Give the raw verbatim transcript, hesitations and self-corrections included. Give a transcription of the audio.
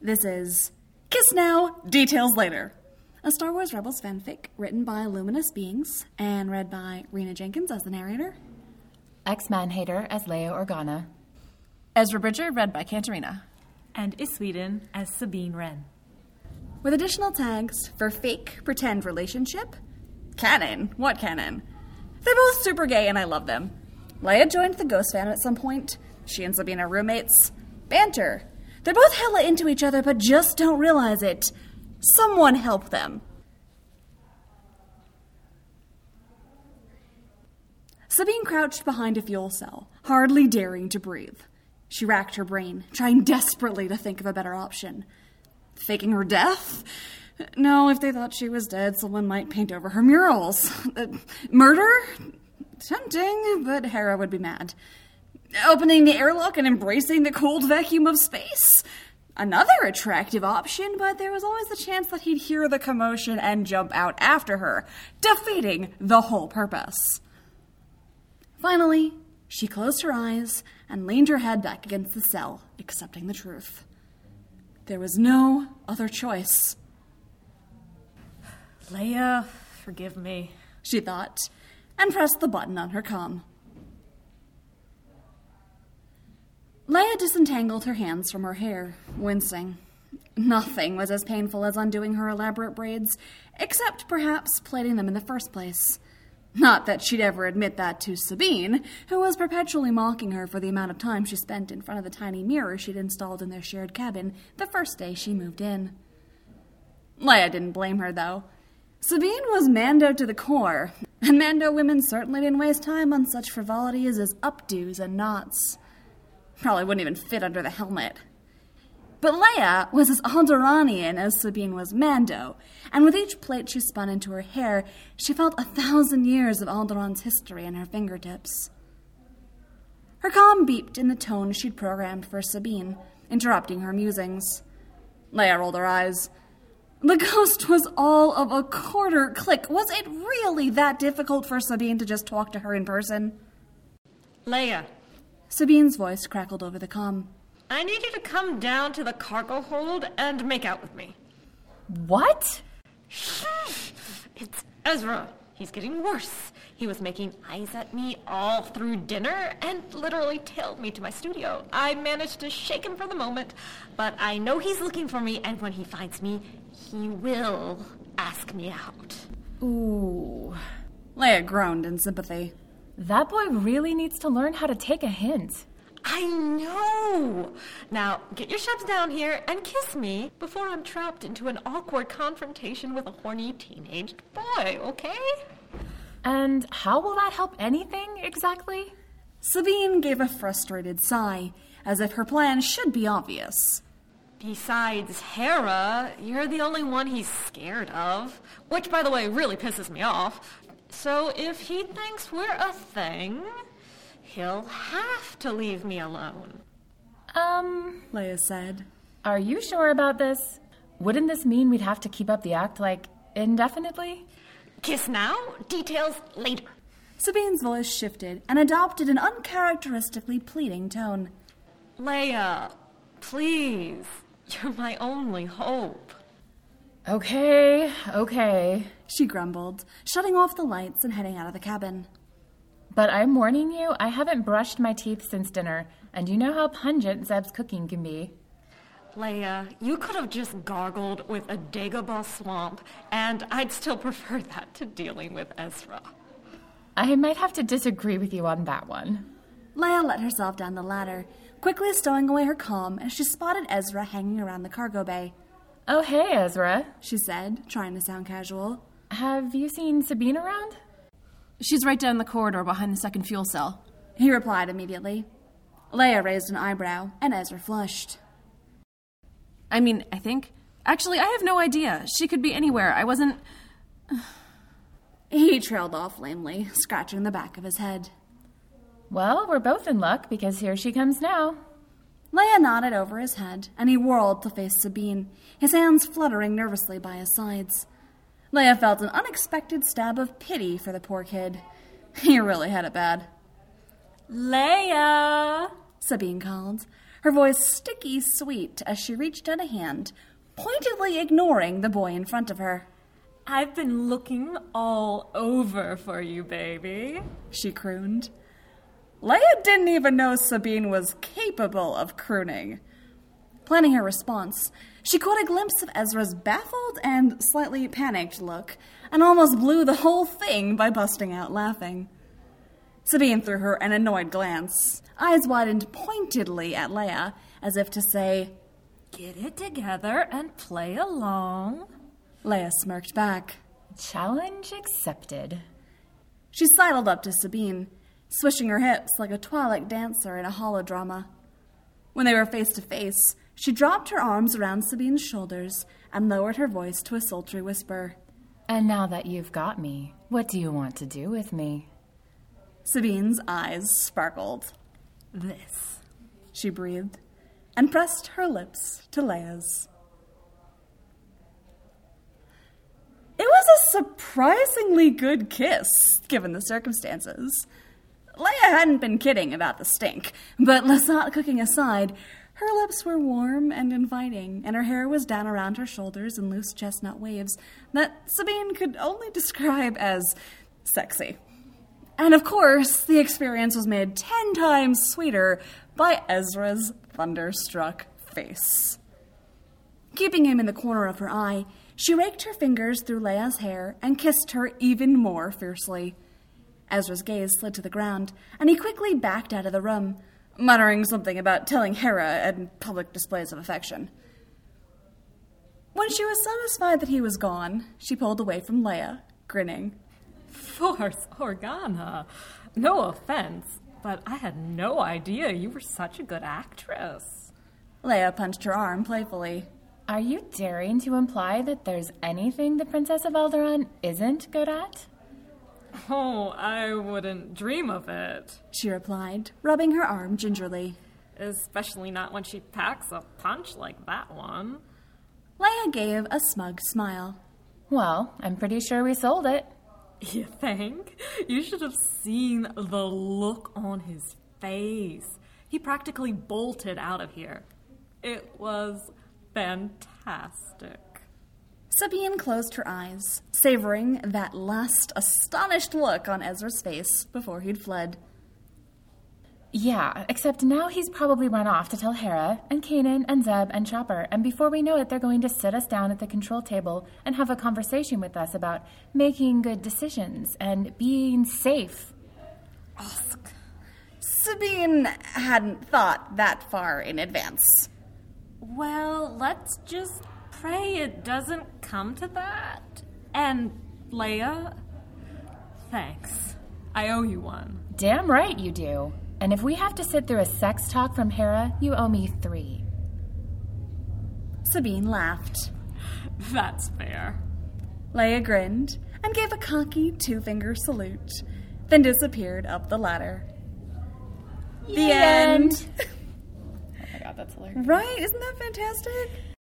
This is Kiss Now, Details Later, a Star Wars Rebels fanfic written by Luminous Beings and read by Rena Jenkins as the narrator. X-Man Hater as Leia Organa. Ezra Bridger, read by Cantarina. And Isweden as Sabine Wren. With additional tags for fake, pretend relationship. Canon. What canon? They're both super gay and I love them. Leia joined the Ghost fandom at some point. She and Sabine are roommates. Banter. They're both hella into each other but just don't realize it. Someone help them. Sabine crouched behind a fuel cell, hardly daring to breathe. She racked her brain, trying desperately to think of a better option. Faking her death? No, if they thought she was dead, someone might paint over her murals. Uh, murder? Tempting, but Hera would be mad. Opening the airlock and embracing the cold vacuum of space? Another attractive option, but there was always the chance that he'd hear the commotion and jump out after her, defeating the whole purpose. Finally, she closed her eyes and leaned her head back against the cell, accepting the truth. There was no other choice. Leia, forgive me, she thought, and pressed the button on her comm. Leia disentangled her hands from her hair, wincing. Nothing was as painful as undoing her elaborate braids, except perhaps plaiting them in the first place. Not that she'd ever admit that to Sabine, who was perpetually mocking her for the amount of time she spent in front of the tiny mirror she'd installed in their shared cabin the first day she moved in. Leia didn't blame her, though. Sabine was Mando to the core, and Mando women certainly didn't waste time on such frivolities as updos and knots. Probably wouldn't even fit under the helmet. But Leia was as Alderaanian as Sabine was Mando, and with each plait she spun into her hair, she felt a thousand years of Alderaan's history in her fingertips. Her comm beeped in the tone she'd programmed for Sabine, interrupting her musings. Leia rolled her eyes. The ghost was all of a quarter click. Was it really that difficult for Sabine to just talk to her in person? Leia. Sabine's voice crackled over the comm. I need you to come down to the cargo hold and make out with me. What? It's Ezra. He's getting worse. He was making eyes at me all through dinner and literally tailed me to my studio. I managed to shake him for the moment, but I know he's looking for me, and when he finds me, he will ask me out. Ooh. Leia groaned in sympathy. That boy really needs to learn how to take a hint. I know! Now, get your shoves down here and kiss me before I'm trapped into an awkward confrontation with a horny teenaged boy, okay? And how will that help anything, exactly? Sabine gave a frustrated sigh, as if her plan should be obvious. Besides Hera, you're the only one he's scared of, which, by the way, really pisses me off. So if he thinks we're a thing, he'll have to leave me alone. Um, Leia said. Are you sure about this? Wouldn't this mean we'd have to keep up the act, like, indefinitely? Kiss now, details later. Sabine's voice shifted and adopted an uncharacteristically pleading tone. Leia, please, you're my only hope. Okay, okay, she grumbled, shutting off the lights and heading out of the cabin. But I'm warning you, I haven't brushed my teeth since dinner, and you know how pungent Zeb's cooking can be. Leia, you could have just gargled with a Dagobah swamp, and I'd still prefer that to dealing with Ezra. I might have to disagree with you on that one. Leia let herself down the ladder, quickly stowing away her comm as she spotted Ezra hanging around the cargo bay. Oh, hey, Ezra, she said, trying to sound casual. Have you seen Sabine around? She's right down the corridor behind the second fuel cell, he replied immediately. Leia raised an eyebrow, and Ezra flushed. I mean, I think... Actually, I have no idea. She could be anywhere. I wasn't... He trailed off lamely, scratching the back of his head. Well, we're both in luck, because here she comes now. Leia nodded over his head, and he whirled to face Sabine, his hands fluttering nervously by his sides. Leia felt an unexpected stab of pity for the poor kid. He really had it bad. Leia, Sabine called, her voice sticky sweet as she reached out a hand, pointedly ignoring the boy in front of her. I've been looking all over for you, baby, she crooned. Leia didn't even know Sabine was capable of crooning. Planning her response, she caught a glimpse of Ezra's baffled and slightly panicked look, and almost blew the whole thing by busting out laughing. Sabine threw her an annoyed glance, eyes widened pointedly at Leia, as if to say, "Get it together and play along." Leia smirked back. Challenge accepted. She sidled up to Sabine, swishing her hips like a Twilight dancer in a holodrama. When they were face to face, she dropped her arms around Sabine's shoulders and lowered her voice to a sultry whisper. And now that you've got me, what do you want to do with me? Sabine's eyes sparkled. This, she breathed, and pressed her lips to Leia's. It was a surprisingly good kiss, given the circumstances. Leia hadn't been kidding about the stink, but Lasat cooking aside, her lips were warm and inviting, and her hair was down around her shoulders in loose chestnut waves that Sabine could only describe as sexy. And of course, the experience was made ten times sweeter by Ezra's thunderstruck face. Keeping him in the corner of her eye, she raked her fingers through Leia's hair and kissed her even more fiercely. Ezra's gaze slid to the ground, and he quickly backed out of the room, muttering something about telling Hera and public displays of affection. When she was satisfied that he was gone, she pulled away from Leia, grinning. Force Organa. No offense, but I had no idea you were such a good actress. Leia punched her arm playfully. Are you daring to imply that there's anything the Princess of Alderaan isn't good at? Oh, I wouldn't dream of it. She replied, rubbing her arm gingerly. Especially not when she packs a punch like that one. Leia gave a smug smile. Well, I'm pretty sure we sold it. You think? You should have seen the look on his face. He practically bolted out of here. It was fantastic. Sabine closed her eyes, savoring that last astonished look on Ezra's face before he'd fled. Yeah, except now he's probably run off to tell Hera and Kanan and Zeb and Chopper, and before we know it, they're going to sit us down at the control table and have a conversation with us about making good decisions and being safe. Ask. Sabine hadn't thought that far in advance. Well, let's just pray it doesn't come to that. And, Leia, thanks. I owe you one. Damn right you do. And if we have to sit through a sex talk from Hera, you owe me three. Sabine laughed. That's fair. Leia grinned and gave a cocky two-finger salute, then disappeared up the ladder. The, the end. end. Oh my god, that's hilarious. Right? Isn't that fantastic?